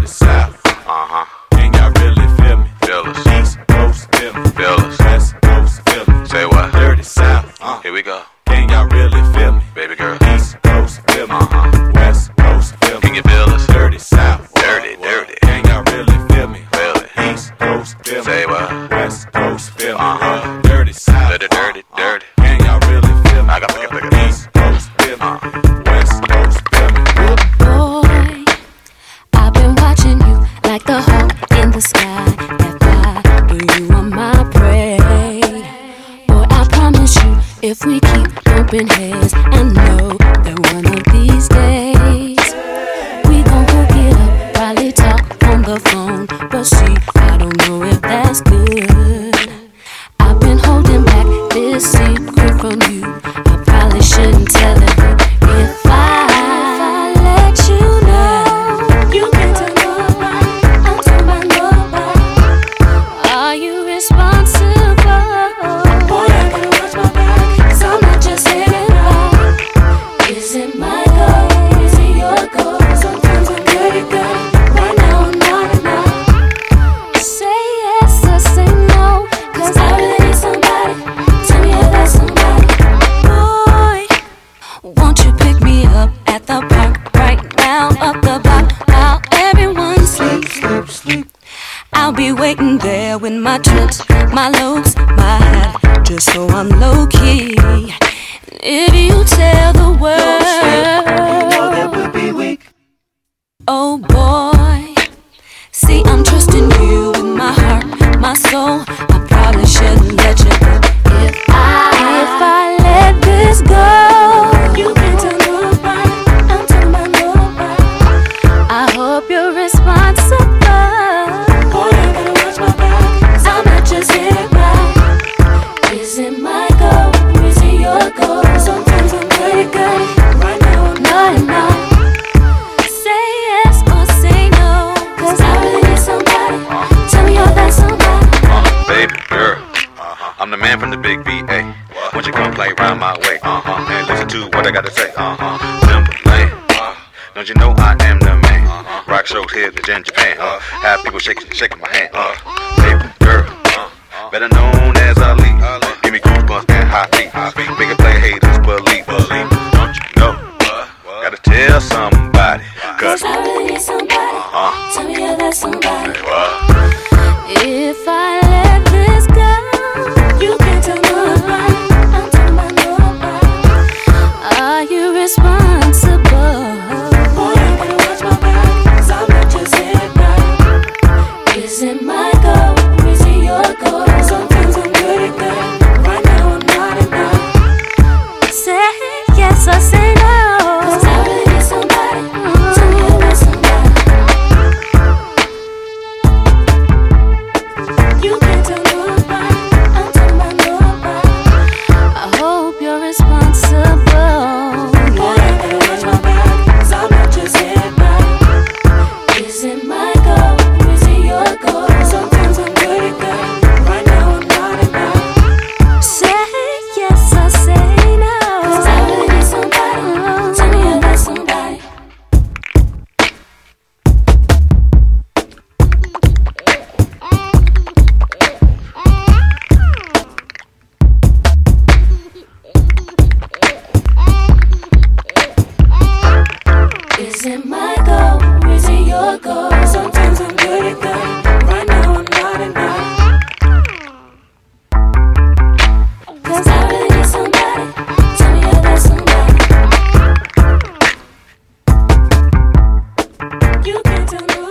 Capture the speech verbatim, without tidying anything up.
Dirty South. Uh-huh. Can y'all really feel me? Feel us. East Coast, feel me. Feel us. West Coast, feel me. Say what? Dirty South. Uh. Here we go. Can y'all really feel me? Baby girl. East Coast, feel me. Uh-huh. West Coast, feel me. Can you feel us? Dirty South. Dirty, What? dirty. Can y'all really feel me? Feel it. East Coast, feel me. Say what? West Coast, feel me. Uh-huh. Dirty South. Dirty, dirty, Uh, dirty. Can y'all really feel me? I got to pick it, pick it. East Coast, feel me. Uh-huh. West Coast, feel me. Boy, I've been watching you like the hawk in the sky. That fly, but you are my prey. Boy, I promise you, if we keep bumping heads, I know that one of these days we gon' hook it up, probably talk on the phone. But see, I don't know if that's good. I've been holding back this secret from you. I probably shouldn't tell it, but if I, if I let you know, you can't tell nobody, I'm talking about nobody. Are you responsible? Boy, I gotta watch my back, 'cause I'm not just anybody. Is it my goal? Is it your goal? Sometimes I'm pretty good, right now I'm not enough. Say yes or say no, 'cause I really need somebody. Tell me if that's somebody. Boy, won't you pick me up at the park right now, up the block while everyone sleeps? Sleep, sleep. I'll be waiting there with my trips, my looks, my hat, just so I'm low key. If you tell the world, oh boy, see I'm trusting you with my heart, my soul. I probably shouldn't let you go. If I, if I let this go, you can't tell nobody, I'm talking about nobody. I hope you're responsible. Boy, I gotta watch my back, 'cause I'm not just anybody. Is it my goal? Is it your goal? Sometimes I'm pretty good, right now I'm not enough. Say yes or say no, 'cause I really need somebody. Tell me you're that somebody. Uh, baby girl. Uh-huh. I'm the man from the big B A. Won't you come play round my way? Uh-huh. And listen to what I gotta say. Uh-huh. Timberland. Uh, don't you know I am the man? Uh-huh. Rock shows here in Japan. Uh, have people shaking, shaking my hand. Uh, baby girl. Uh, better known as Ali. Uh, give me goosebumps and hot feet. Make it play haters believe. Believe. Don't you know? Uh, gotta tell somebody. 'Cause Cause I really need somebody. uh-huh. Tell me you're that somebody. What? If I let this go, you can't tell nobody, I'm talking about nobody. Are you responsible? Boy, I gotta watch my back, 'cause I'm not just anybody. Is it my goal? Is it your goal? Sometimes I'm pretty good, right now I'm not enough. Say yes or say no, 'cause I really need somebody. Tell me you're that somebody. You can't tell nobody, I'm talking about nobody. I hope you're responsible. Boy, I gotta watch my back, 'cause I'm not just anybody. Is it my goal? Is it your goal? Sometimes I'm pretty good, right now I'm not enough. Say yes or say no, 'cause I really need somebody. Tell me you're that somebody. Is it my goal? Is it your goal? Sometimes I'm pretty good, right now I'm not enough. 'Cause I really need somebody. Tell me you're that somebody. You can't tell nobody.